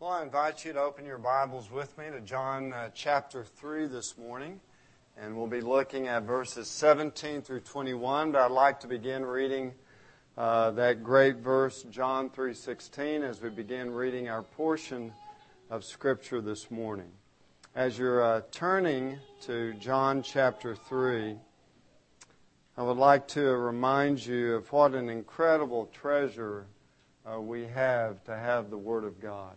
Well, I invite you to open your Bibles with me to John chapter 3 this morning. And we'll be looking at verses 17 through 21. But I'd like to begin reading that great verse, John 3:16, as we begin reading our portion of Scripture this morning. As you're turning to John chapter 3, I would like to remind you of what an incredible treasure we have to have the Word of God.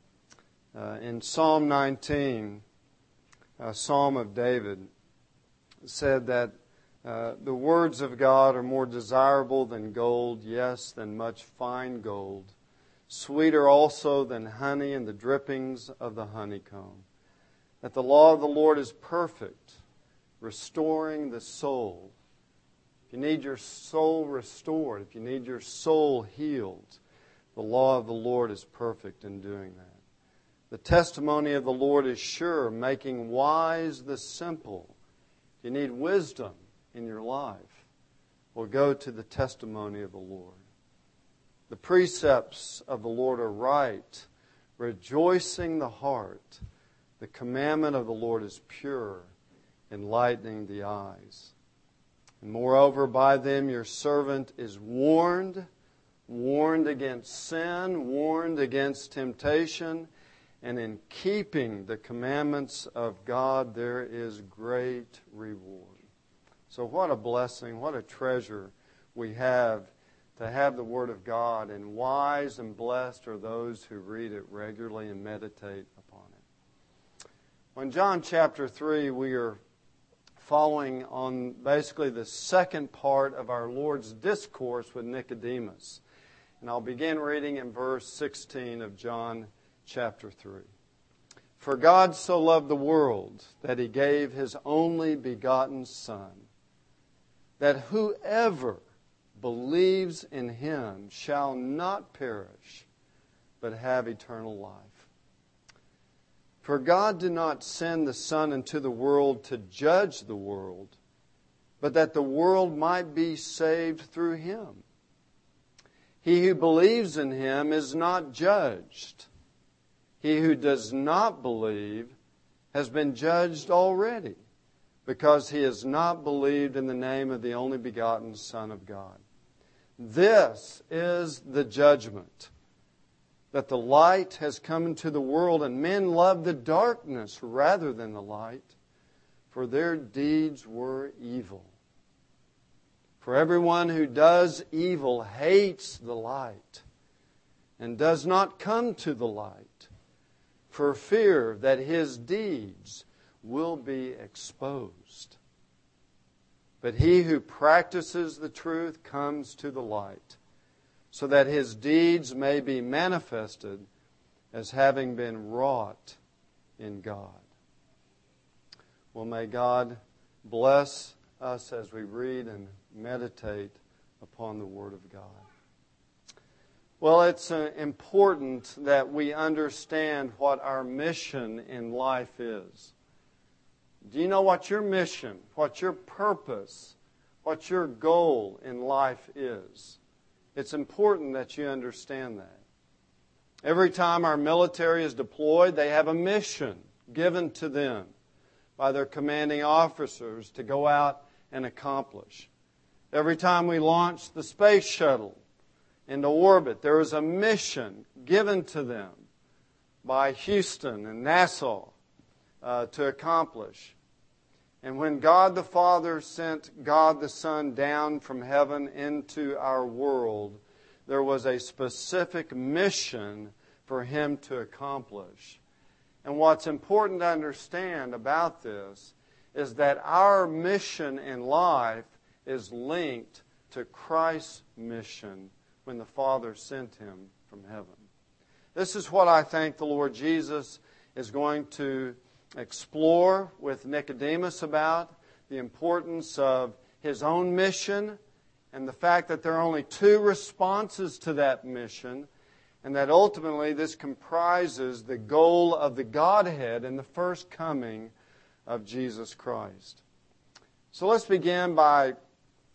In Psalm 19, a Psalm of David, said that the words of God are more desirable than gold, yes, than much fine gold, sweeter also than honey and the drippings of the honeycomb. That the law of the Lord is perfect, restoring the soul. If you need your soul restored, if you need your soul healed, the law of the Lord is perfect in doing that. The testimony of the Lord is sure, making wise the simple. If you need wisdom in your life, well, go to the testimony of the Lord. The precepts of the Lord are right, rejoicing the heart. The commandment of the Lord is pure, enlightening the eyes. And moreover, by them your servant is warned against sin, warned against temptation, and in keeping the commandments of God, there is great reward. So what a blessing, what a treasure we have to have the Word of God. And wise and blessed are those who read it regularly and meditate upon it. Well, in John chapter 3, we are following on basically the second part of our Lord's discourse with Nicodemus. And I'll begin reading in verse 16 of John chapter 3. For God so loved the world that He gave His only begotten Son, that whoever believes in Him shall not perish, but have eternal life. For God did not send the Son into the world to judge the world, but that the world might be saved through Him. He who believes in Him is not judged. He who does not believe has been judged already, because he has not believed in the name of the only begotten Son of God. This is the judgment, that the light has come into the world, and men love the darkness rather than the light, for their deeds were evil. For everyone who does evil hates the light, and does not come to the light, for fear that his deeds will be exposed. But he who practices the truth comes to the light, so that his deeds may be manifested as having been wrought in God. Well, may God bless us as we read and meditate upon the Word of God. Well, it's important that we understand what our mission in life is. Do you know what your mission, what your purpose, what your goal in life is? It's important that you understand that. Every time our military is deployed, they have a mission given to them by their commanding officers to go out and accomplish. Every time we launch the space shuttle into orbit, there is a mission given to them by Houston and NASA to accomplish. And when God the Father sent God the Son down from heaven into our world, there was a specific mission for Him to accomplish. And what's important to understand about this is that our mission in life is linked to Christ's mission when the Father sent Him from heaven. This is what I think the Lord Jesus is going to explore with Nicodemus about, the importance of His own mission and the fact that there are only two responses to that mission, and that ultimately this comprises the goal of the Godhead in the first coming of Jesus Christ. So let's begin by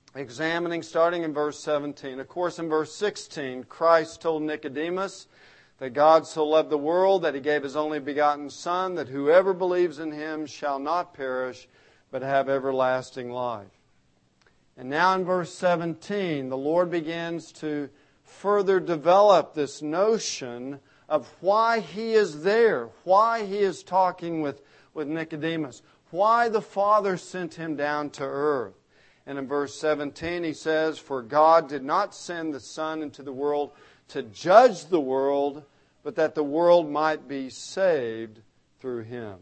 examining, starting in verse 17. Of course, in verse 16, Christ told Nicodemus that God so loved the world that He gave His only begotten Son, that whoever believes in Him shall not perish, but have everlasting life. And now in verse 17, the Lord begins to further develop this notion of why He is there, why He is talking with Nicodemus, why the Father sent Him down to earth. And in verse 17 He says, "For God did not send the Son into the world to judge the world, but that the world might be saved through Him."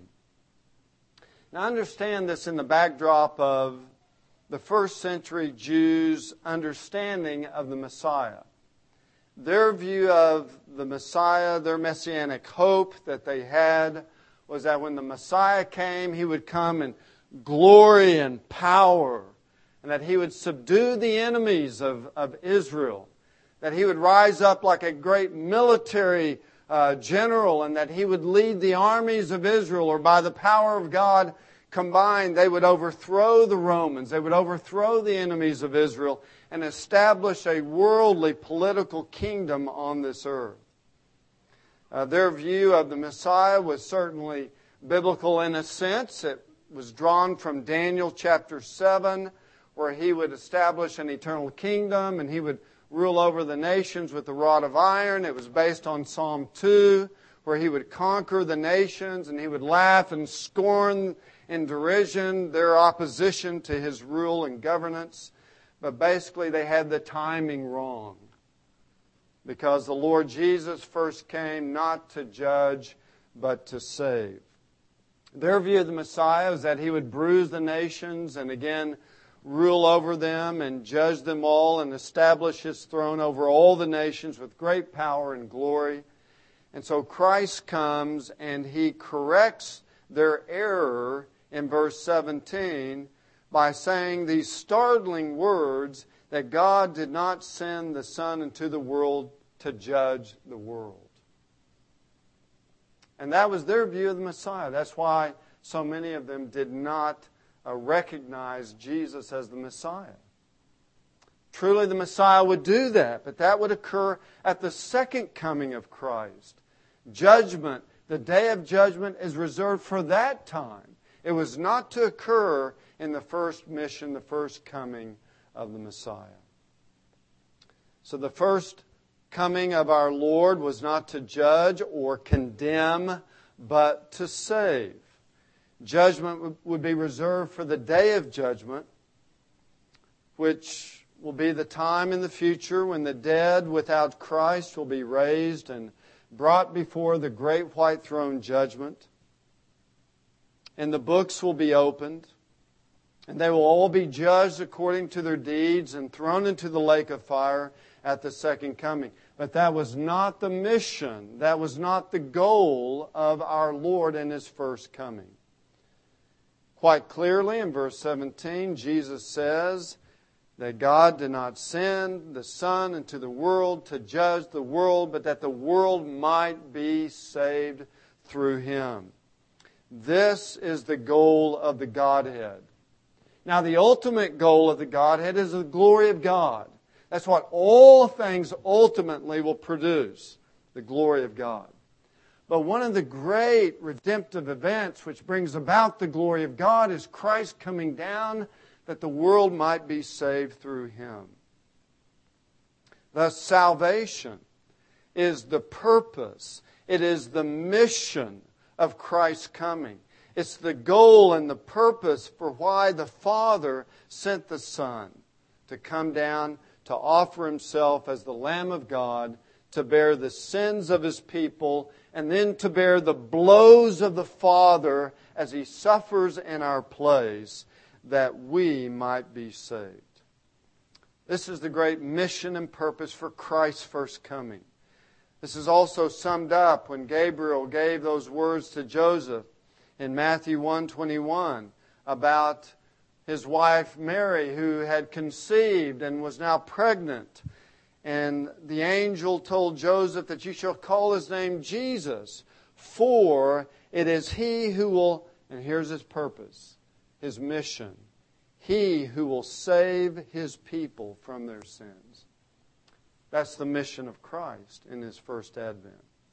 Now understand this in the backdrop of the first century Jews' understanding of the Messiah. Their view of the Messiah, their messianic hope that they had, was that when the Messiah came, He would come in glory and power, and that He would subdue the enemies of Israel, that He would rise up like a great military general, and that He would lead the armies of Israel, or by the power of God combined, they would overthrow the Romans, they would overthrow the enemies of Israel, and establish a worldly political kingdom on this earth. Their view of the Messiah was certainly biblical in a sense. It was drawn from Daniel chapter 7, where He would establish an eternal kingdom and He would rule over the nations with a rod of iron. It was based on Psalm 2, where He would conquer the nations and He would laugh and scorn in derision their opposition to His rule and governance. But basically they had the timing wrong, because the Lord Jesus first came not to judge, but to save. Their view of the Messiah is that He would bruise the nations and again rule over them and judge them all and establish His throne over all the nations with great power and glory. And so Christ comes and He corrects their error in verse 17 by saying these startling words that God did not send the Son into the world to judge the world. And that was their view of the Messiah. That's why so many of them did not recognize Jesus as the Messiah. Truly the Messiah would do that, but that would occur at the second coming of Christ. Judgment, the day of judgment, is reserved for that time. It was not to occur in the first mission, the first coming of the Messiah. So the first coming of our Lord was not to judge or condemn, but to save. Judgment would be reserved for the day of judgment, which will be the time in the future when the dead without Christ will be raised and brought before the great white throne judgment. And the books will be opened, and they will all be judged according to their deeds and thrown into the lake of fire at the second coming. But that was not the mission, that was not the goal of our Lord in His first coming. Quite clearly in verse 17, Jesus says that God did not send the Son into the world to judge the world, but that the world might be saved through Him. This is the goal of the Godhead. Now, the ultimate goal of the Godhead is the glory of God. That's what all things ultimately will produce, the glory of God. But one of the great redemptive events which brings about the glory of God is Christ coming down that the world might be saved through Him. Thus, salvation is the purpose. It is the mission of Christ's coming. It's the goal and the purpose for why the Father sent the Son to come down to offer Himself as the Lamb of God to bear the sins of His people and then to bear the blows of the Father as He suffers in our place that we might be saved. This is the great mission and purpose for Christ's first coming. This is also summed up when Gabriel gave those words to Joseph in Matthew 1:21 about his wife Mary, who had conceived and was now pregnant. And the angel told Joseph that you shall call his name Jesus, for it is He who will, and here's His purpose, His mission, He who will save His people from their sins. That's the mission of Christ in His first advent.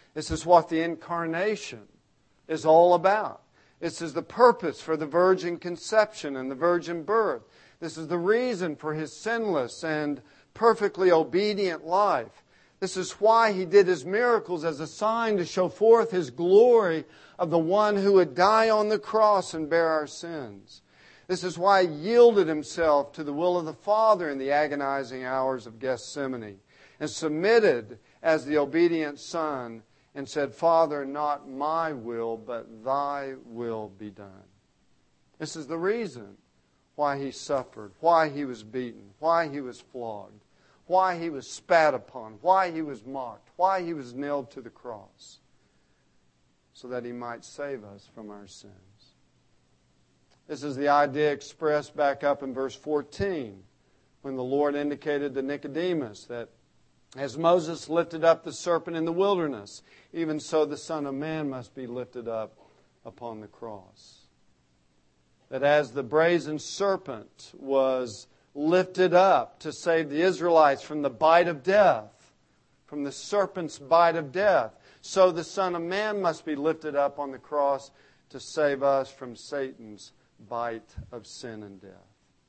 This is what the incarnation is all about. This is the purpose for the virgin conception and the virgin birth. This is the reason for His sinless and perfectly obedient life. This is why He did His miracles as a sign to show forth His glory of the one who would die on the cross and bear our sins. This is why He yielded Himself to the will of the Father in the agonizing hours of Gethsemane and submitted as the obedient Son and said, Father, not my will, but Thy will be done. This is the reason why He suffered, why He was beaten, why He was flogged, why He was spat upon, why He was mocked, why He was nailed to the cross, so that He might save us from our sins. This is the idea expressed back up in verse 14, when the Lord indicated to Nicodemus that as Moses lifted up the serpent in the wilderness, even so the Son of Man must be lifted up upon the cross. That as the brazen serpent was lifted up to save the Israelites from the bite of death, from the serpent's bite of death, so the Son of Man must be lifted up on the cross to save us from Satan's bite of sin and death.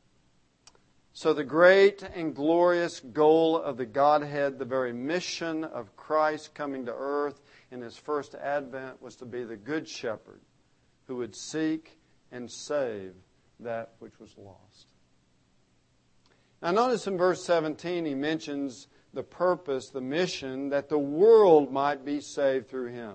So the great and glorious goal of the Godhead, the very mission of Christ coming to earth in His first advent, was to be the good shepherd who would seek and save that which was lost. Now notice in verse 17 he mentions the purpose, the mission, that the world might be saved through Him.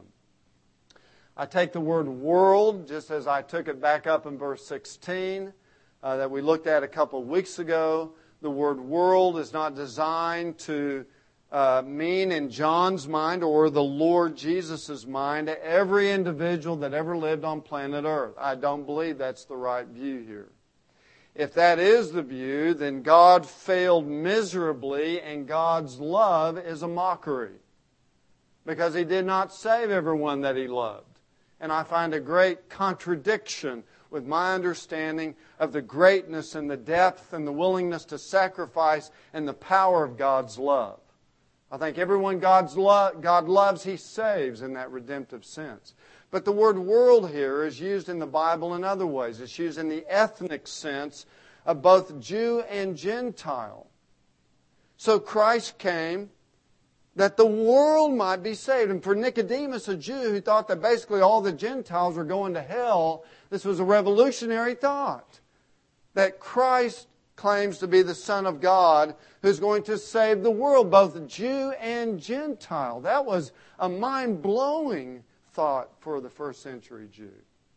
I take the word world just as I took it back up in verse 16 that we looked at a couple of weeks ago. The word world is not designed to mean in John's mind or the Lord Jesus' mind every individual that ever lived on planet Earth. I don't believe that's the right view here. If that is the view, then God failed miserably and God's love is a mockery, because He did not save everyone that He loved. And I find a great contradiction with my understanding of the greatness and the depth and the willingness to sacrifice and the power of God's love. I think everyone God loves, He saves in that redemptive sense. But the word world here is used in the Bible in other ways. It's used in the ethnic sense of both Jew and Gentile. So Christ came that the world might be saved. And for Nicodemus, a Jew who thought that basically all the Gentiles were going to hell, this was a revolutionary thought. That Christ claims to be the Son of God who's going to save the world, both Jew and Gentile. That was a mind-blowing thought for the first century Jew.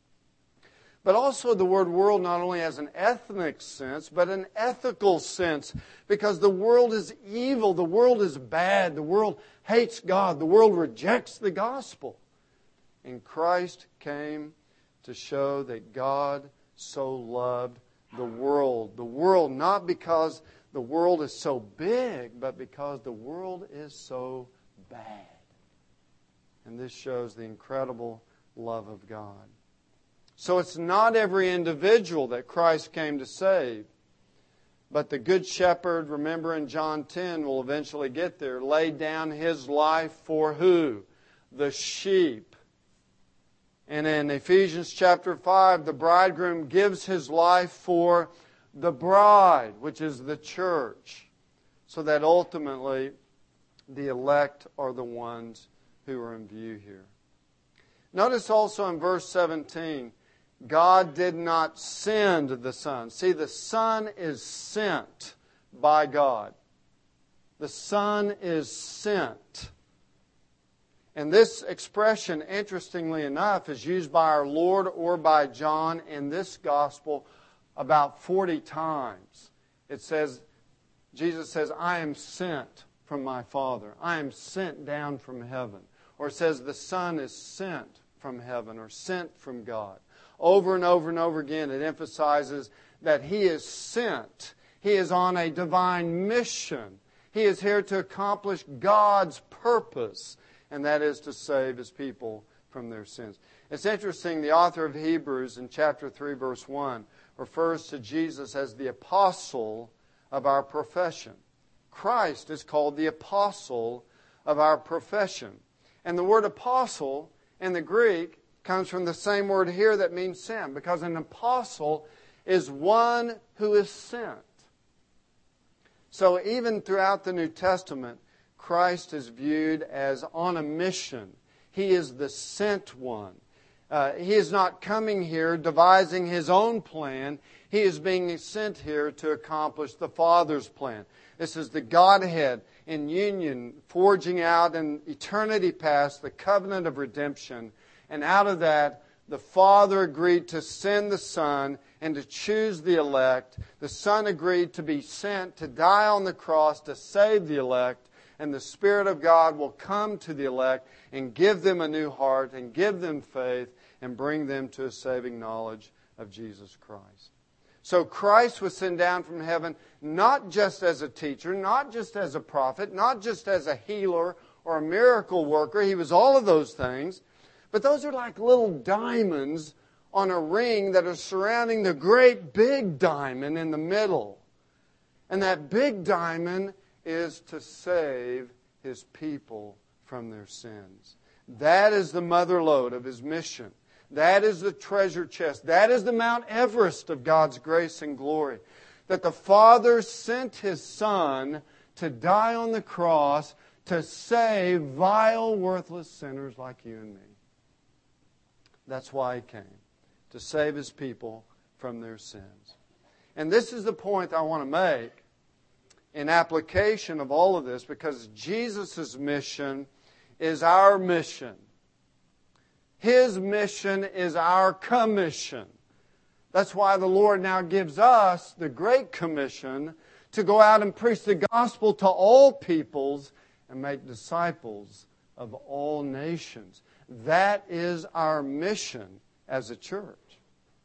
But also the word world not only has an ethnic sense, but an ethical sense. Because the world is evil, the world is bad, the world hates God, the world rejects the gospel. And Christ came to show that God so loved the world not because the world is so big, but because the world is so bad. And this shows the incredible love of God. So it's not every individual that Christ came to save. But the Good Shepherd, remember in John 10, we'll eventually get there, laid down His life for who? The sheep. And in Ephesians chapter 5, the bridegroom gives his life for the bride, which is the church. So that ultimately the elect are the ones who are in view here. Notice also in verse 17, God did not send the Son. See, the Son is sent by God. The Son is sent. And this expression, interestingly enough, is used by our Lord or by John in this gospel about 40 times. It says, Jesus says, I am sent from my Father. I am sent down from heaven. Or it says the Son is sent from heaven or sent from God. Over and over and over again, it emphasizes that He is sent. He is on a divine mission. He is here to accomplish God's purpose, and that is to save His people from their sins. It's interesting, the author of Hebrews in chapter 3, verse 1, refers to Jesus as the apostle of our profession. Christ is called the apostle of our profession. And the word apostle in the Greek comes from the same word here that means sent, because an apostle is one who is sent. So even throughout the New Testament, Christ is viewed as on a mission. He is the sent one. He is not coming here devising His own plan. He is being sent here to accomplish the Father's plan. This is the Godhead in union, forging out in eternity past the covenant of redemption. And out of that, the Father agreed to send the Son and to choose the elect. The Son agreed to be sent to die on the cross to save the elect. And the Spirit of God will come to the elect and give them a new heart and give them faith and bring them to a saving knowledge of Jesus Christ. So Christ was sent down from heaven not just as a teacher, not just as a prophet, not just as a healer or a miracle worker. He was all of those things. But those are like little diamonds on a ring that are surrounding the great big diamond in the middle. And that big diamond is to save His people from their sins. That is the mother lode of His mission. That is the treasure chest. That is the Mount Everest of God's grace and glory. That the Father sent His Son to die on the cross to save vile, worthless sinners like you and me. That's why He came, to save His people from their sins. And this is the point I want to make in application of all of this, because Jesus' mission is our mission. His mission is our commission. That's why the Lord now gives us the Great Commission to go out and preach the gospel to all peoples and make disciples of all nations. That is our mission as a church.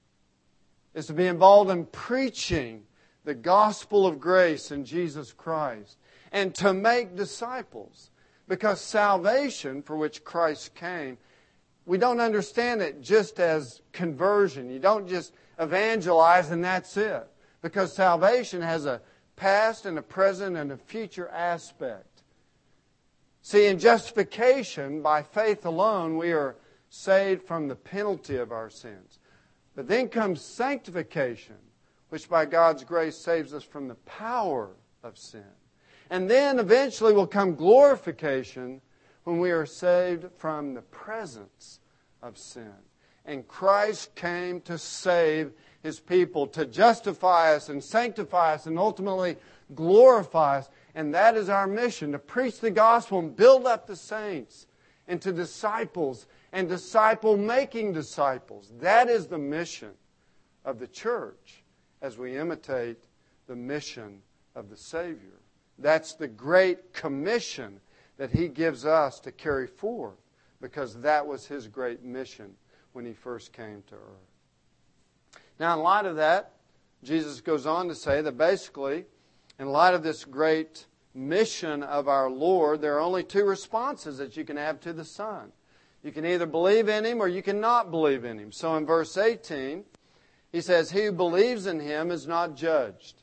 Is to be involved in preaching the gospel of grace in Jesus Christ and to make disciples. Because salvation, for which Christ came, we don't understand it just as conversion. You don't just evangelize and that's it. Because salvation has a past and a present and a future aspect. See, in justification, by faith alone, we are saved from the penalty of our sins. But then comes sanctification, which by God's grace saves us from the power of sin. And then eventually will come glorification, when we are saved from the presence of sin. And Christ came to save His people, to justify us and sanctify us and ultimately glorify us. And that is our mission, to preach the gospel and build up the saints into disciples and disciple-making disciples. That is the mission of the church as we imitate the mission of the Savior. That's the great commission that He gives us to carry forth, because that was His great mission when He first came to earth. Now, in light of that, Jesus goes on to say that basically, in light of this great mission of our Lord, there are only two responses that you can have to the Son. You can either believe in Him or you cannot believe in Him. So in verse 18, He says, "He who believes in Him is not judged."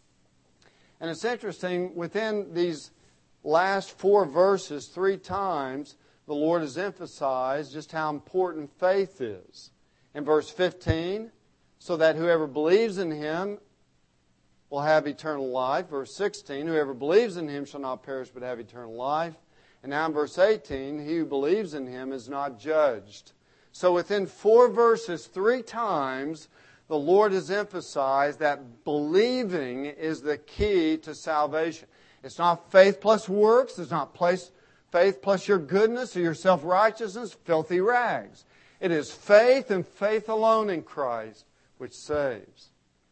And it's interesting, within these last 4 verses, 3 times, the Lord has emphasized just how important faith is. In verse 15, so that whoever believes in Him will have eternal life. Verse 16, whoever believes in Him shall not perish but have eternal life. And now in verse 18, he who believes in Him is not judged. So within 4 verses, 3 times, the Lord has emphasized that believing is the key to salvation. It's not faith plus works. It's not faith plus your goodness or your self-righteousness, filthy rags. It is faith and faith alone in Christ which saves.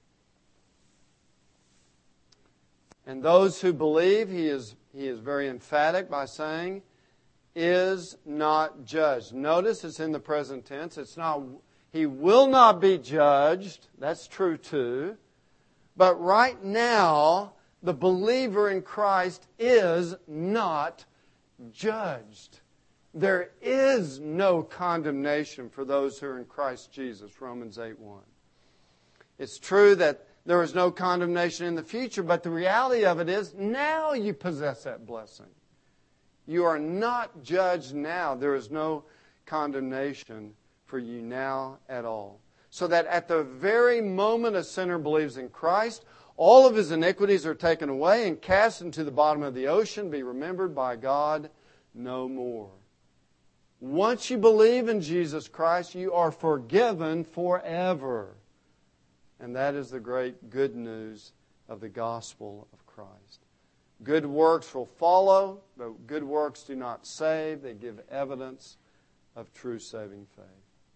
And those who believe, he is very emphatic by saying, is not judged. Notice it's in the present tense. It's not, he will not be judged. That's true too. But right now, the believer in Christ is not judged. There is no condemnation for those who are in Christ Jesus, Romans 8:1. It's true that there is no condemnation in the future, but the reality of it is now you possess that blessing. You are not judged now. There is no condemnation for you now at all. So that at the very moment a sinner believes in Christ, all of his iniquities are taken away and cast into the bottom of the ocean, be remembered by God no more. Once you believe in Jesus Christ, you are forgiven forever. And that is the great good news of the gospel of Christ. Good works will follow, but good works do not save. They give evidence of true saving faith.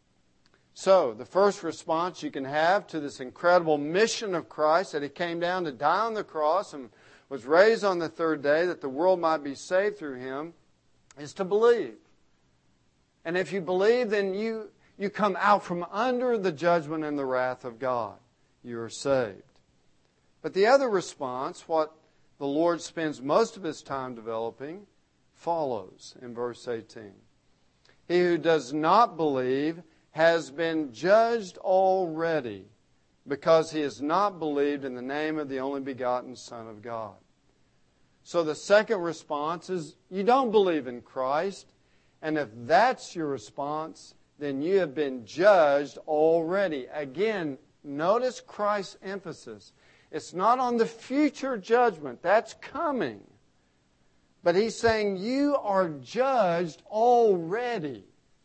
So, the first response you can have to this incredible mission of Christ, that He came down to die on the cross and was raised on the third day, that the world might be saved through Him, is to believe. And if you believe, then you come out from under the judgment and the wrath of God. You are saved. But the other response, what the Lord spends most of His time developing, follows in verse 18. He who does not believe has been judged already, because he has not believed in the name of the only begotten Son of God. So the second response is, you don't believe in Christ, and if that's your response, then you have been judged already. Again, notice Christ's emphasis. It's not on the future judgment. That's coming. But He's saying you are judged already.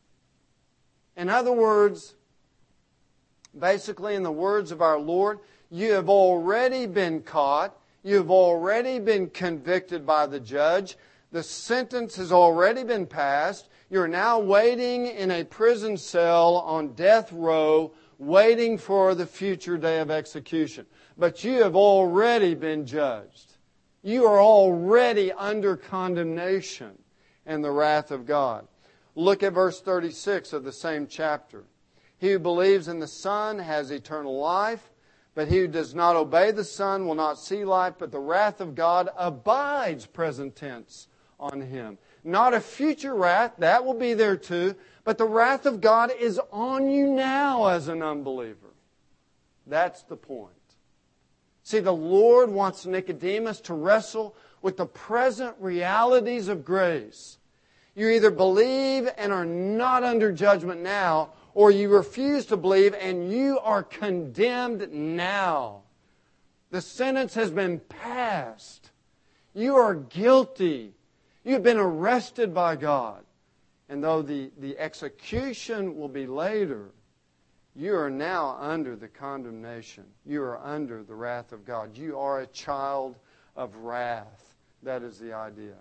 In other words, basically in the words of our Lord, you have already been caught. You have already been convicted by the judge. The sentence has already been passed. You're now waiting in a prison cell on death row, waiting for the future day of execution. But you have already been judged. You are already under condemnation and the wrath of God. Look at verse 36 of the same chapter. He who believes in the Son has eternal life, but he who does not obey the Son will not see life, but the wrath of God abides, present tense, on him. Not a future wrath, that will be there too, but the wrath of God is on you now as an unbeliever. That's the point. See, the Lord wants Nicodemus to wrestle with the present realities of grace. You either believe and are not under judgment now, or you refuse to believe and you are condemned now. The sentence has been passed. You are guilty. You've been arrested by God. And though the execution will be later, you are now under the condemnation. You are under the wrath of God. You are a child of wrath. That is the idea.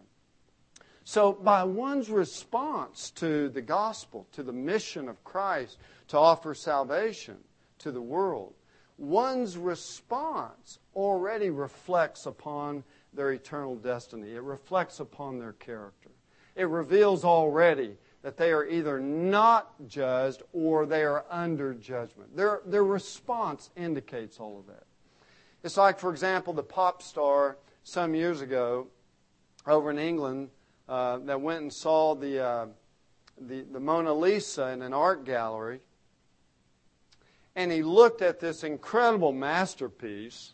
So by one's response to the gospel, to the mission of Christ to offer salvation to the world, one's response already reflects upon their eternal destiny. It reflects upon their character. It reveals already that they are either not judged or they are under judgment. Their response indicates all of that. It's like, for example, the pop star some years ago over in England that went and saw the Mona Lisa in an art gallery. And he looked at this incredible masterpiece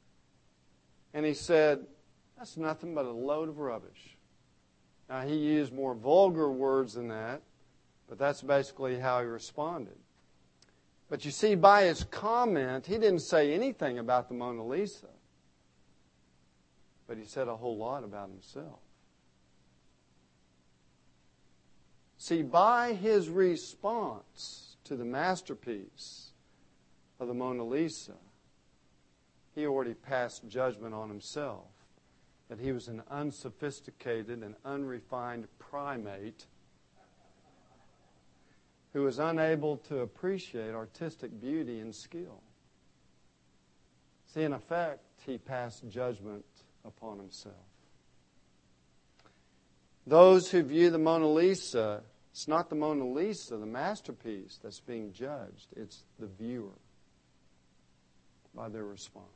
and he said, "That's nothing but a load of rubbish." Now, he used more vulgar words than that, but that's basically how he responded. But you see, by his comment, he didn't say anything about the Mona Lisa, but he said a whole lot about himself. See, by his response to the masterpiece of the Mona Lisa, he already passed judgment on himself, that he was an unsophisticated and unrefined primate who was unable to appreciate artistic beauty and skill. See, in effect, he passed judgment upon himself. Those who view the Mona Lisa, it's not the Mona Lisa, the masterpiece, that's being judged. It's the viewer by their response.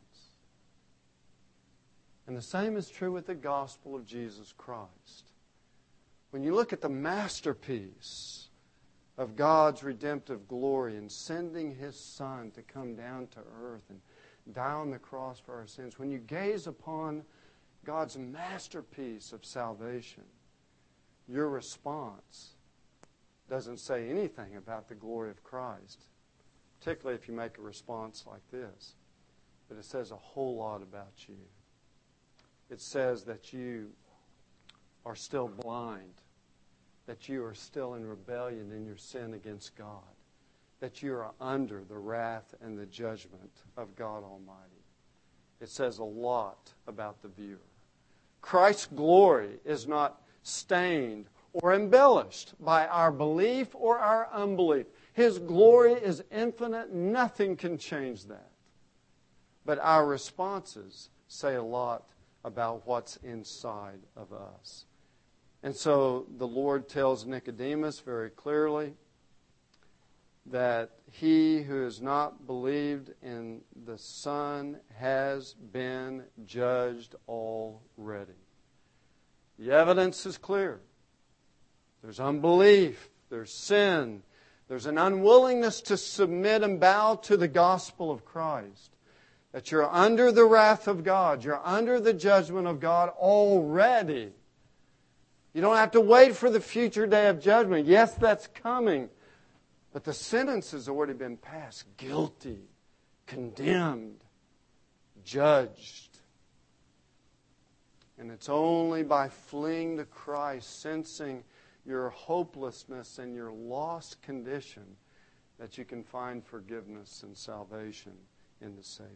And the same is true with the gospel of Jesus Christ. When you look at the masterpiece of God's redemptive glory in sending His Son to come down to earth and die on the cross for our sins, when you gaze upon God's masterpiece of salvation, your response doesn't say anything about the glory of Christ, particularly if you make a response like this. But it says a whole lot about you. It says that you are still blind, that you are still in rebellion in your sin against God, that you are under the wrath and the judgment of God Almighty. It says a lot about the viewer. Christ's glory is not stained or embellished by our belief or our unbelief. His glory is infinite. Nothing can change that. But our responses say a lot about what's inside of us. And so the Lord tells Nicodemus very clearly that he who has not believed in the Son has been judged already. The evidence is clear. There's unbelief, there's sin, there's an unwillingness to submit and bow to the gospel of Christ. That you're under the wrath of God, you're under the judgment of God already. You don't have to wait for the future day of judgment. Yes, that's coming. But the sentence has already been passed. Guilty, condemned, judged. And it's only by fleeing to Christ, sensing your hopelessness and your lost condition, that you can find forgiveness and salvation in the Savior.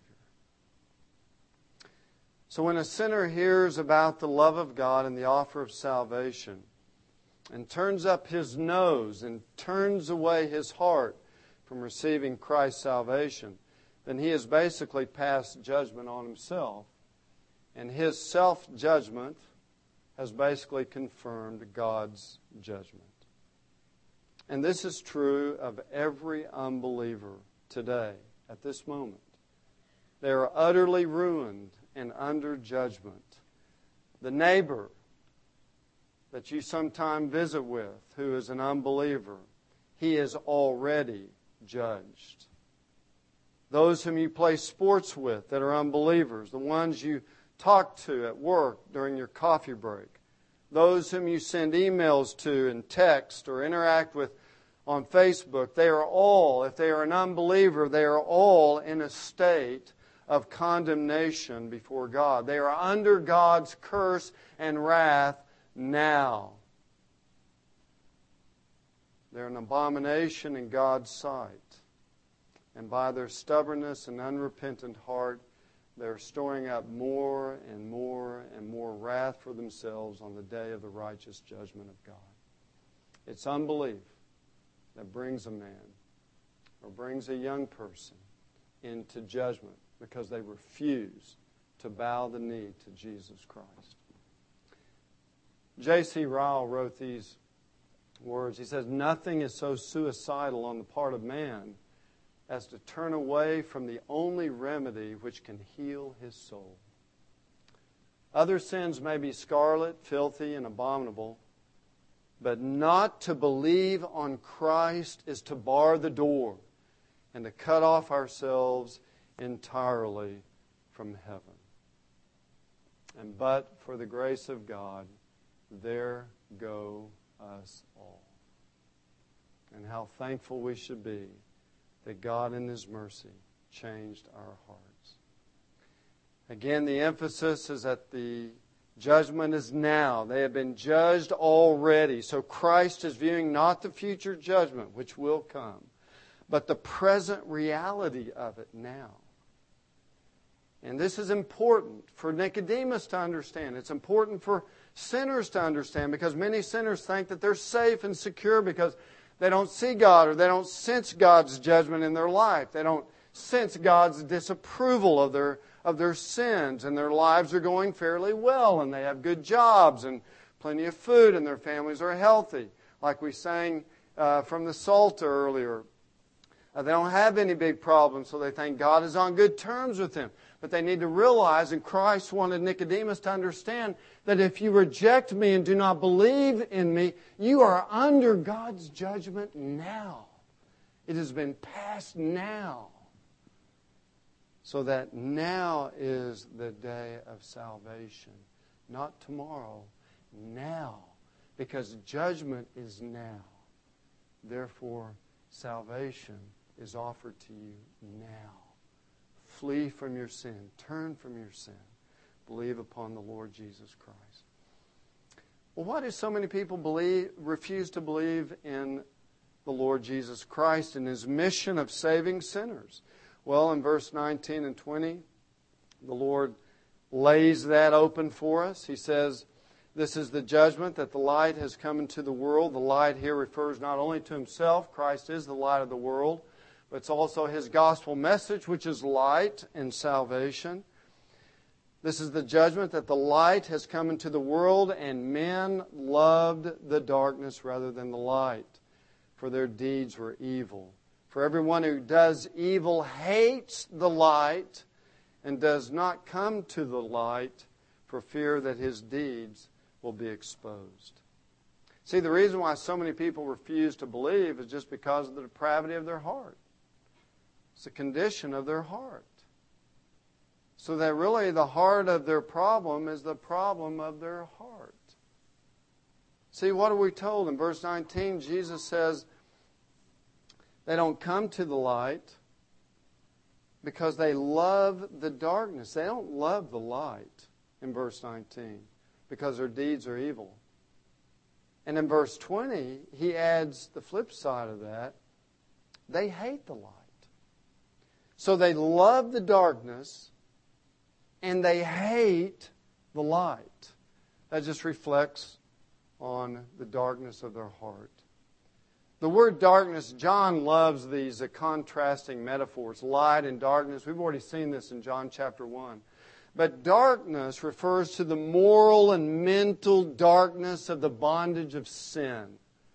So when a sinner hears about the love of God and the offer of salvation, and turns up his nose and turns away his heart from receiving Christ's salvation, then he has basically passed judgment on himself. And his self-judgment has basically confirmed God's judgment. And this is true of every unbeliever today, at this moment. They are utterly ruined and under judgment. The neighbor that you sometime visit with, who is an unbeliever, he is already judged. Those whom you play sports with that are unbelievers, the ones you talk to at work during your coffee break, those whom you send emails to and text or interact with on Facebook, they are all, if they are an unbeliever, they are all in a state of condemnation before God. They are under God's curse and wrath now. They're an abomination in God's sight. And by their stubbornness and unrepentant heart, they're storing up more and more and more wrath for themselves on the day of the righteous judgment of God. It's unbelief that brings a man or brings a young person into judgment because they refuse to bow the knee to Jesus Christ. J.C. Ryle wrote these words. He says, "Nothing is so suicidal on the part of man as to turn away from the only remedy which can heal his soul. Other sins may be scarlet, filthy, and abominable, but not to believe on Christ is to bar the door and to cut off ourselves entirely from heaven. And but for the grace of God, there go us all." And how thankful we should be that God in His mercy changed our hearts. Again, the emphasis is that the judgment is now. They have been judged already. So Christ is viewing not the future judgment, which will come, but the present reality of it now. And this is important for Nicodemus to understand. It's important for sinners to understand, because many sinners think that they're safe and secure because they don't see God, or they don't sense God's judgment in their life. They don't sense God's disapproval of their sins, and their lives are going fairly well, and they have good jobs and plenty of food, and their families are healthy. Like we sang from the Psalter earlier. They don't have any big problems, so they think God is on good terms with them. But they need to realize, and Christ wanted Nicodemus to understand, that if you reject me and do not believe in me, you are under God's judgment now. It has been passed now. So that now is the day of salvation. Not tomorrow, now. because judgment is now. Therefore, salvation is offered to you now. Flee from your sin. Turn from your sin. Believe upon the Lord Jesus Christ. Well, why do so many people refuse to believe in the Lord Jesus Christ and His mission of saving sinners? Well, in verse 19 and 20, the Lord lays that open for us. He says, this is the judgment that the light has come into the world. The light here refers not only to Himself, Christ is the light of the world, but it's also His gospel message, which is light and salvation. This is the judgment that the light has come into the world, and men loved the darkness rather than the light, for their deeds were evil. For everyone who does evil hates the light and does not come to the light for fear that his deeds will be exposed. See, the reason why so many people refuse to believe is just because of the depravity of their heart. It's the condition of their heart. So that really the heart of their problem is the problem of their heart. See, what are we told? In verse 19, Jesus says they don't come to the light because they love the darkness. They don't love the light in verse 19 because their deeds are evil. And in verse 20, he adds the flip side of that. They hate the light. So they love the darkness and they hate the light. That just reflects on the darkness of their heart. The word darkness, John loves these contrasting metaphors, light and darkness. We've already seen this in John chapter 1. But darkness refers to the moral and mental darkness of the bondage of sin.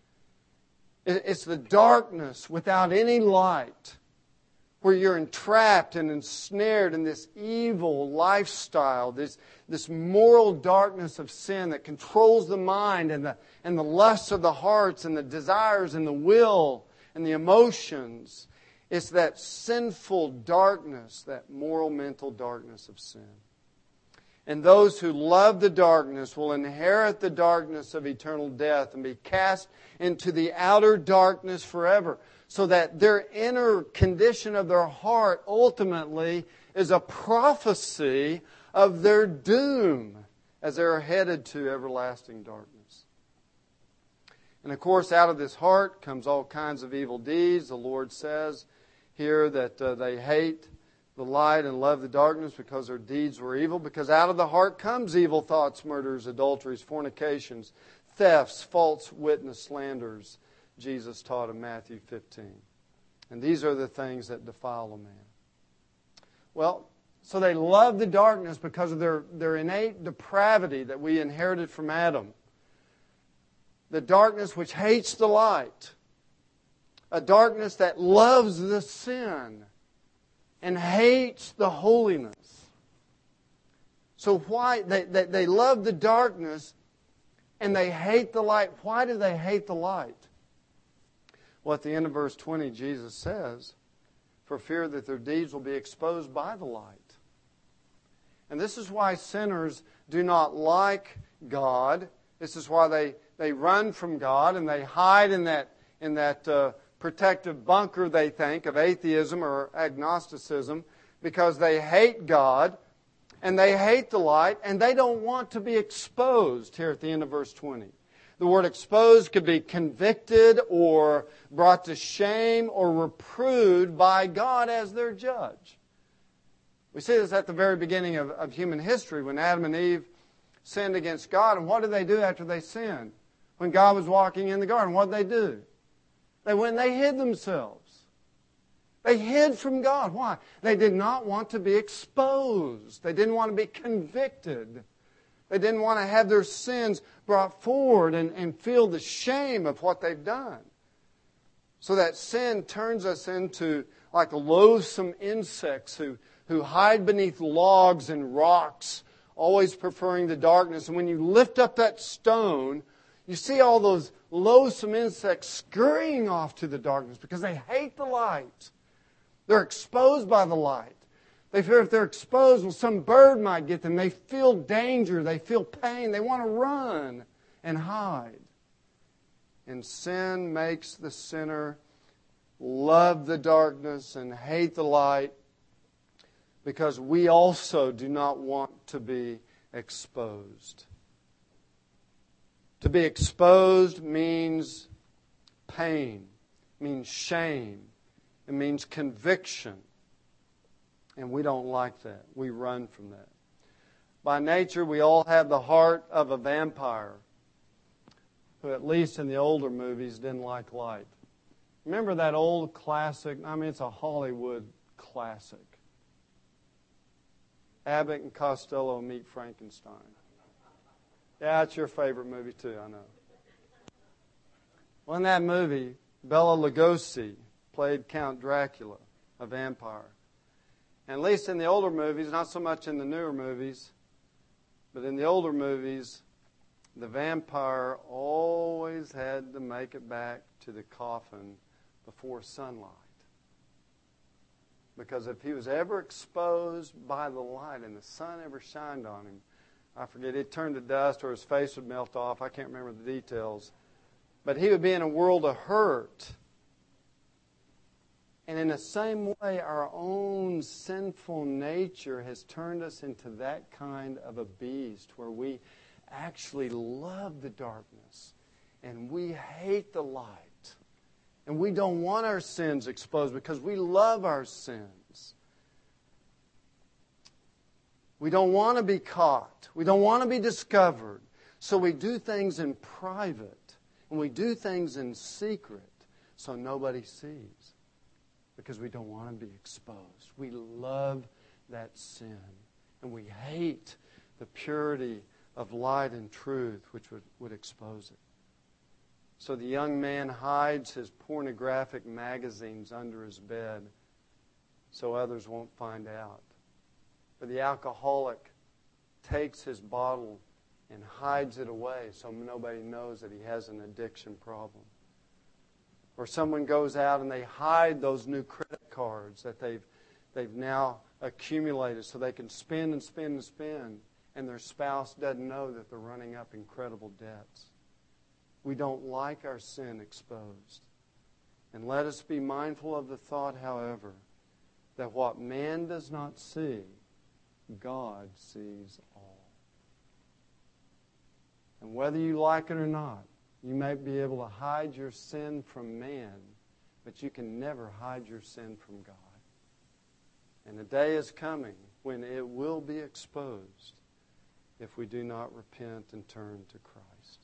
It's the darkness without any light, where you're entrapped and ensnared in this evil lifestyle, this moral darkness of sin that controls the mind and the lusts of the hearts and the desires and the will and the emotions. It's that sinful darkness, that moral mental darkness of sin. And those who love the darkness will inherit the darkness of eternal death and be cast into the outer darkness forever. So that their inner condition of their heart ultimately is a prophecy of their doom as they're headed to everlasting darkness. And of course, out of this heart comes all kinds of evil deeds. The Lord says here that they hate the light and love the darkness because their deeds were evil. Because out of the heart comes evil thoughts, murders, adulteries, fornications, thefts, false witness, slanders, Jesus taught in Matthew 15. And these are the things that defile a man. Well, so they love the darkness because of their innate depravity that we inherited from Adam. The darkness which hates the light. A darkness that loves the sin and hates the holiness. So why they love the darkness and they hate the light. Why do they hate the light? Well, at the end of verse 20, Jesus says, for fear that their deeds will be exposed by the light. And this is why sinners do not like God. This is why they run from God and they hide in that protective bunker, they think, of atheism or agnosticism, because they hate God and they hate the light and they don't want to be exposed here at the end of verse 20. The word exposed could be convicted or brought to shame or reproved by God as their judge. We see this at the very beginning of human history when Adam and Eve sinned against God. And what did they do after they sinned? When God was walking in the garden, what did they do? They went and they hid themselves. They hid from God. Why? They did not want to be exposed. They didn't want to be convicted. They didn't want to have their sins brought forward and feel the shame of what they've done. So that sin turns us into like loathsome insects who hide beneath logs and rocks, always preferring the darkness. And when you lift up that stone, you see all those loathsome insects scurrying off to the darkness because they hate the light. They're exposed by the light. They fear if they're exposed, well, some bird might get them. They feel danger. They feel pain. They want to run and hide. And sin makes the sinner love the darkness and hate the light, because we also do not want to be exposed. To be exposed means pain, means shame, it means conviction. And we don't like that. We run from that. By nature, we all have the heart of a vampire who, at least in the older movies, didn't like light. Remember that old classic? I mean, it's a Hollywood classic. Abbott and Costello Meet Frankenstein. Yeah, it's your favorite movie too, I know. Well, in that movie, Bela Lugosi played Count Dracula, a vampire. And at least in the older movies, not so much in the newer movies, but in the older movies, the vampire always had to make it back to the coffin before sunlight. Because if he was ever exposed by the light and the sun ever shined on him, I forget, it turned to dust or his face would melt off. I can't remember the details. But he would be in a world of hurt. And in the same way, our own sinful nature has turned us into that kind of a beast where we actually love the darkness and we hate the light. And we don't want our sins exposed because we love our sins. We don't want to be caught. We don't want to be discovered. So we do things in private. And we do things in secret so nobody sees. Because we don't want to be exposed. We love that sin. And we hate the purity of light and truth which would expose it. So the young man hides his pornographic magazines under his bed so others won't find out. Or the alcoholic takes his bottle and hides it away so nobody knows that he has an addiction problem. Or someone goes out and they hide those new credit cards that they've now accumulated so they can spend and spend and spend, and their spouse doesn't know that they're running up incredible debts. We don't like our sin exposed. And let us be mindful of the thought, however, that what man does not see, God sees all. And whether you like it or not, you may be able to hide your sin from man, but you can never hide your sin from God. And the day is coming when it will be exposed if we do not repent and turn to Christ.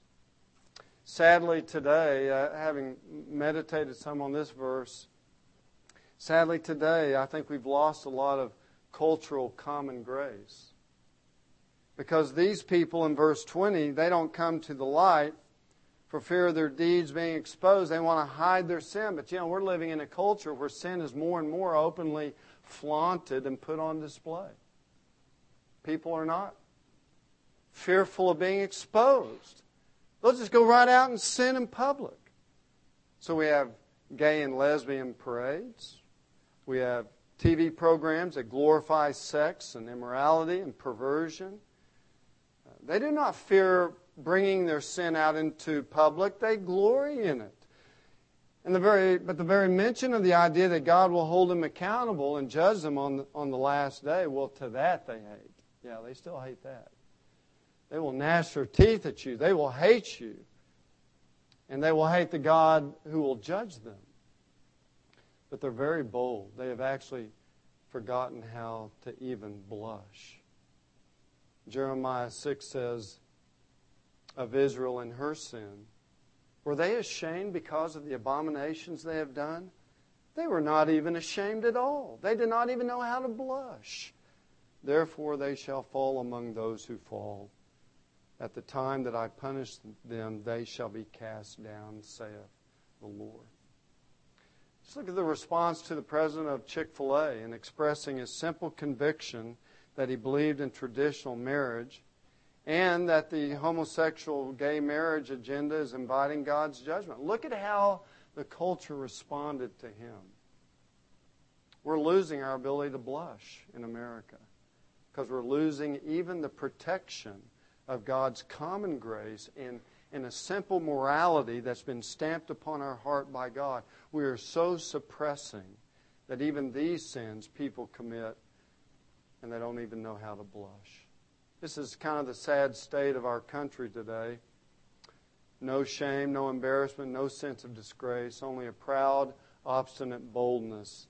Sadly today, having meditated some on this verse, sadly today I think we've lost a lot of cultural common grace. Because these people in verse 20, they don't come to the light for fear of their deeds being exposed. They want to hide their sin. But we're living in a culture where sin is more and more openly flaunted and put on display. People are not fearful of being exposed. They'll just go right out and sin in public. So we have gay and lesbian parades. We have TV programs that glorify sex and immorality and perversion. They do not fear bringing their sin out into public. They glory in it. But the very mention of the idea that God will hold them accountable and judge them on the last day, well, to that they hate. Yeah, they still hate that. They will gnash their teeth at you. They will hate you. And they will hate the God who will judge them. But they're very bold. They have actually forgotten how to even blush. Jeremiah 6 says of Israel and her sin, were they ashamed because of the abominations they have done? They were not even ashamed at all. They did not even know how to blush. Therefore they shall fall among those who fall. At the time that I punish them, they shall be cast down, saith the Lord. Let's look at the response to the president of Chick-fil-A in expressing his simple conviction that he believed in traditional marriage and that the homosexual gay marriage agenda is inviting God's judgment. Look at how the culture responded to him. We're losing our ability to blush in America because we're losing even the protection of God's common grace in a simple morality that's been stamped upon our heart by God. We are so suppressing that even these sins people commit and they don't even know how to blush. This is kind of the sad state of our country today. No shame, no embarrassment, no sense of disgrace, only a proud, obstinate boldness.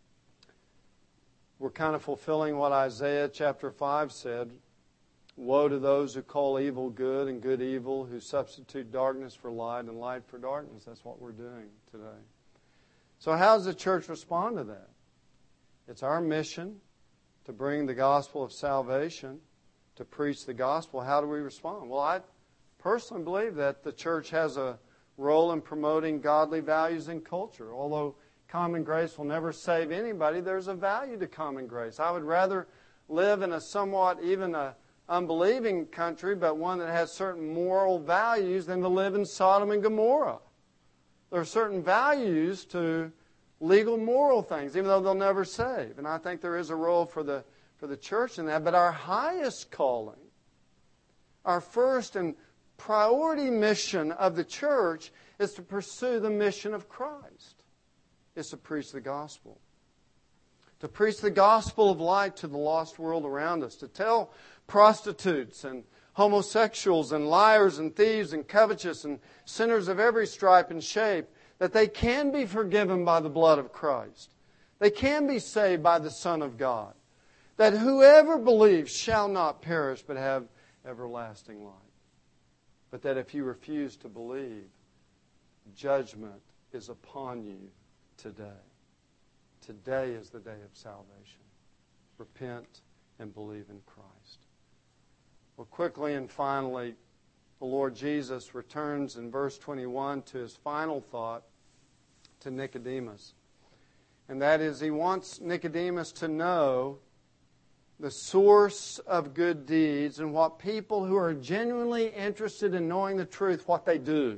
We're kind of fulfilling what Isaiah chapter 5 said. Woe to those who call evil good and good evil, who substitute darkness for light and light for darkness. That's what we're doing today. So how does the church respond to that? It's our mission to bring the gospel of salvation, to preach the gospel. How do we respond? Well, I personally believe that the church has a role in promoting godly values and culture. Although common grace will never save anybody, there's a value to common grace. I would rather live in a somewhat even a unbelieving country, but one that has certain moral values, than to live in Sodom and Gomorrah. There are certain values to legal moral things, even though they'll never save. And I think there is a role for the church in that. But our highest calling, our first and priority mission of the church is to pursue the mission of Christ. It's to preach the gospel. To preach the gospel of light to the lost world around us. To tell prostitutes and homosexuals and liars and thieves and covetous and sinners of every stripe and shape that they can be forgiven by the blood of Christ. They can be saved by the Son of God. That whoever believes shall not perish but have everlasting life. But that if you refuse to believe, judgment is upon you today. Today is the day of salvation. Repent and believe in Christ. Well, quickly and finally, the Lord Jesus returns in verse 21 to His final thought to Nicodemus. And that is, He wants Nicodemus to know the source of good deeds and what people who are genuinely interested in knowing the truth, what they do.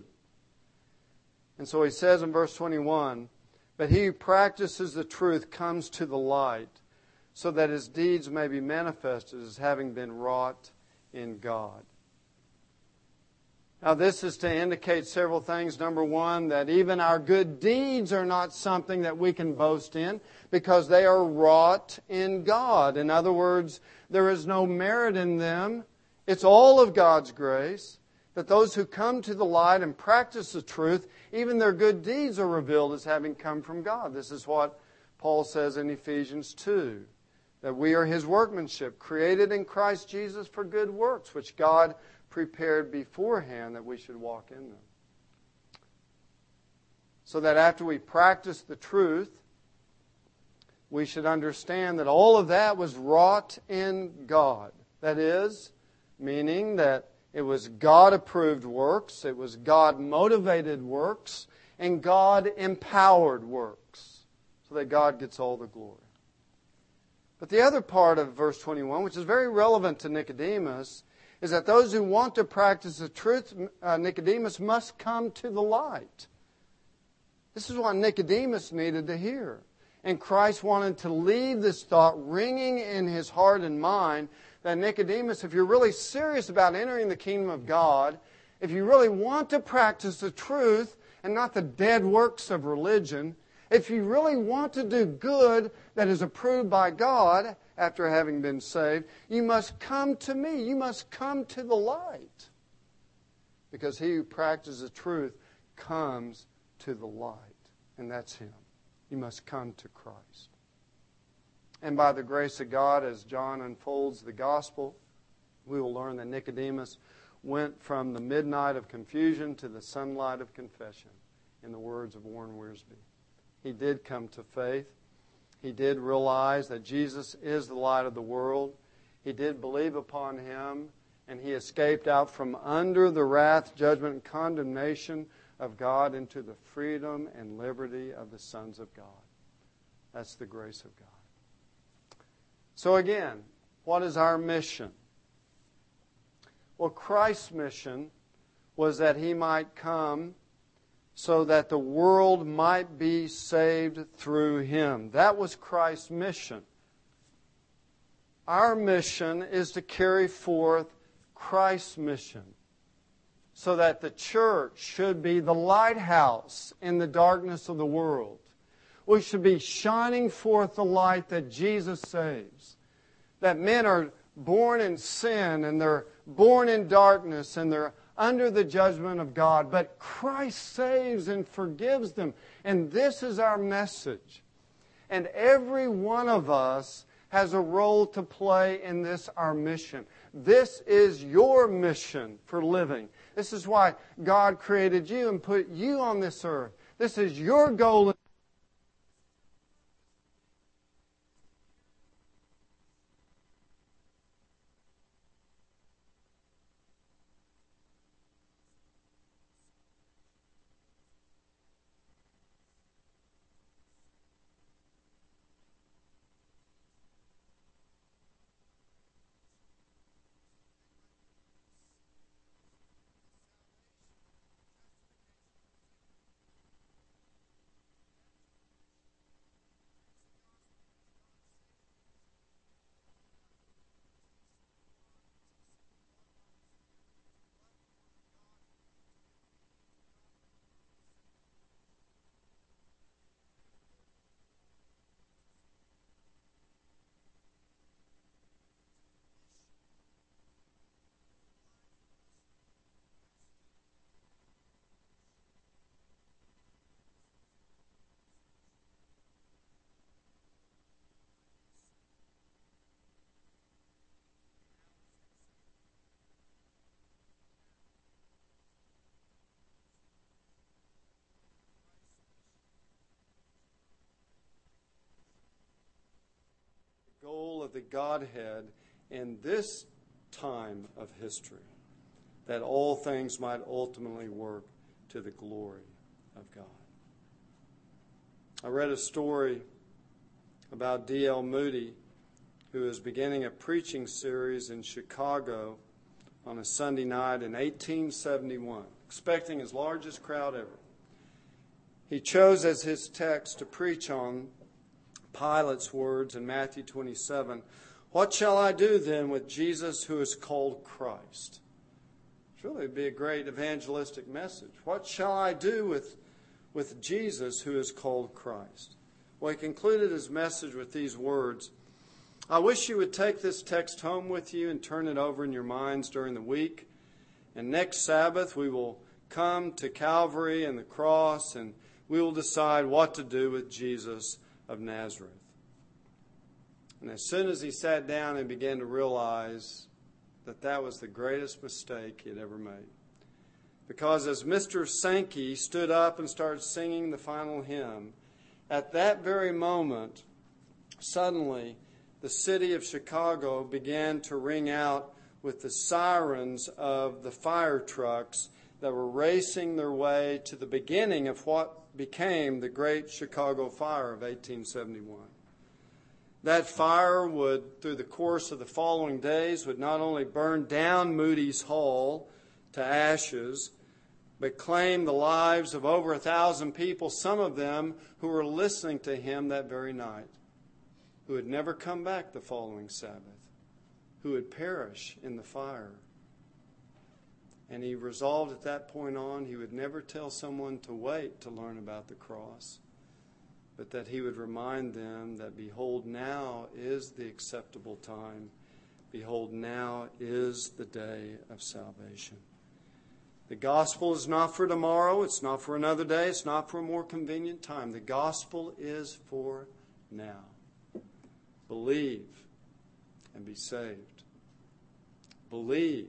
And so He says in verse 21, "But he who practices the truth comes to the light, so that his deeds may be manifested as having been wrought in God." Now this is to indicate several things. Number one, that even our good deeds are not something that we can boast in, because they are wrought in God. In other words, there is no merit in them. It's all of God's grace. That those who come to the light and practice the truth, even their good deeds are revealed as having come from God. This is what Paul says in Ephesians 2. That we are His workmanship, created in Christ Jesus for good works, which God prepared beforehand that we should walk in them. So that after we practice the truth, we should understand that all of that was wrought in God. That is, meaning that it was God-approved works, it was God-motivated works, and God-empowered works, so that God gets all the glory. But the other part of verse 21, which is very relevant to Nicodemus, is that those who want to practice the truth, Nicodemus, must come to the light. This is what Nicodemus needed to hear. And Christ wanted to leave this thought ringing in his heart and mind, that Nicodemus, if you're really serious about entering the kingdom of God, if you really want to practice the truth and not the dead works of religion, if you really want to do good that is approved by God after having been saved, you must come to me. You must come to the light. Because he who practices the truth comes to the light. And that's Him. You must come to Christ. And by the grace of God, as John unfolds the gospel, we will learn that Nicodemus went from the midnight of confusion to the sunlight of confession, in the words of Warren Wiersbe. He did come to faith. He did realize that Jesus is the light of the world. He did believe upon Him, and he escaped out from under the wrath, judgment, and condemnation of God into the freedom and liberty of the sons of God. That's the grace of God. So again, what is our mission? Well, Christ's mission was that He might come so that the world might be saved through Him. That was Christ's mission. Our mission is to carry forth Christ's mission. so that the church should be the lighthouse in the darkness of the world. We should be shining forth the light that Jesus saves. That men are born in sin and they're born in darkness and they're under the judgment of God. But Christ saves and forgives them. And this is our message. And every one of us has a role to play in this, our mission. This is your mission for living. This is why God created you and put you on this earth. This is your goal. Goal of the Godhead in this time of history, that all things might ultimately work to the glory of God. I read a story about D.L. Moody, who is beginning a preaching series in Chicago on a Sunday night in 1871, expecting his largest crowd ever. He chose as his text to preach on Pilate's words in Matthew 27, "What shall I do then with Jesus who is called Christ?" Surely it would be a great evangelistic message. What shall I do with Jesus who is called Christ? Well, he concluded his message with these words, "I wish you would take this text home with you and turn it over in your minds during the week. And next Sabbath we will come to Calvary and the cross, and we will decide what to do with Jesus of Nazareth." And as soon as he sat down and began to realize that that was the greatest mistake he had ever made. Because as Mr. Sankey stood up and started singing the final hymn, at that very moment, suddenly the city of Chicago began to ring out with the sirens of the fire trucks that were racing their way to the beginning of what became the Great Chicago Fire of 1871. That fire would, through the course of the following days, would not only burn down Moody's Hall to ashes, but claim the lives of over 1,000 people, some of them who were listening to him that very night, who would never come back the following Sabbath, who would perish in the fire. And he resolved at that point on he would never tell someone to wait to learn about the cross, but that he would remind them that, behold, now is the acceptable time. Behold, now is the day of salvation. The gospel is not for tomorrow. It's not for another day. It's not for a more convenient time. The gospel is for now. Believe and be saved. Believe,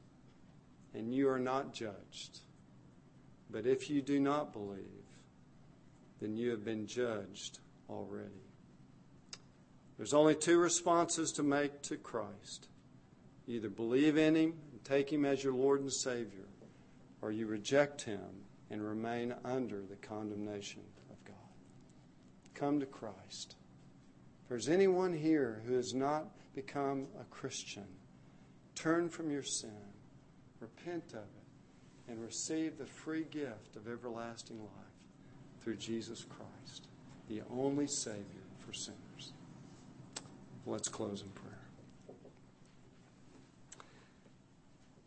and you are not judged. But if you do not believe, then you have been judged already. There's only two responses to make to Christ. You either believe in Him and take Him as your Lord and Savior, or you reject Him and remain under the condemnation of God. Come to Christ. If there's anyone here who has not become a Christian, turn from your sin, repent of it, and receive the free gift of everlasting life through Jesus Christ, the only Savior for sinners. Let's close in prayer.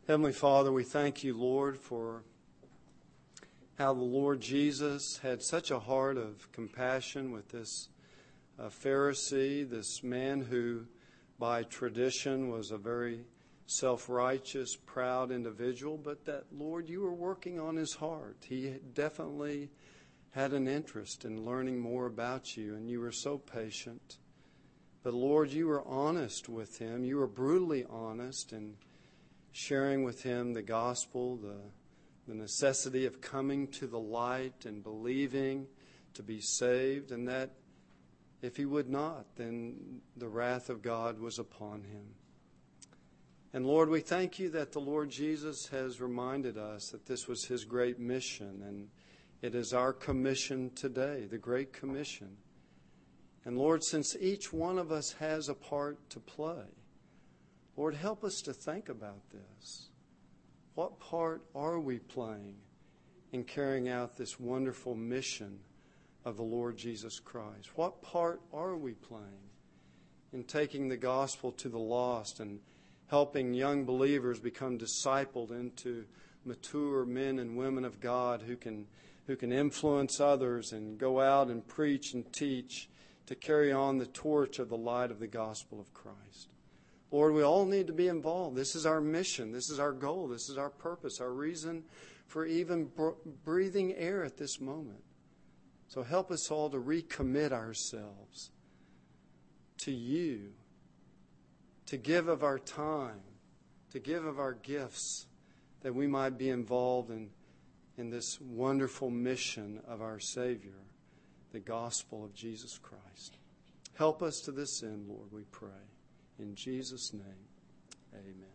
Heavenly Father, we thank you, Lord, for how the Lord Jesus had such a heart of compassion with this Pharisee, this man who by tradition was a very self-righteous, proud individual, but that, Lord, you were working on his heart. He definitely had an interest in learning more about you, and you were so patient. But, Lord, you were honest with him. You were brutally honest in sharing with him the gospel, the necessity of coming to the light and believing to be saved, and that if he would not, then the wrath of God was upon him. And Lord, we thank you that the Lord Jesus has reminded us that this was his great mission, and it is our commission today, the Great Commission. And Lord, since each one of us has a part to play, Lord, help us to think about this. What part are we playing in carrying out this wonderful mission of the Lord Jesus Christ? What part are we playing in taking the gospel to the lost and helping young believers become discipled into mature men and women of God who can influence others and go out and preach and teach to carry on the torch of the light of the gospel of Christ? Lord, we all need to be involved. This is our mission. This is our goal. This is our purpose, our reason for even breathing air at this moment. So help us all to recommit ourselves to you, to give of our time, to give of our gifts, that we might be involved in this wonderful mission of our Savior, the gospel of Jesus Christ. Help us to this end, Lord, we pray. In Jesus' name, amen.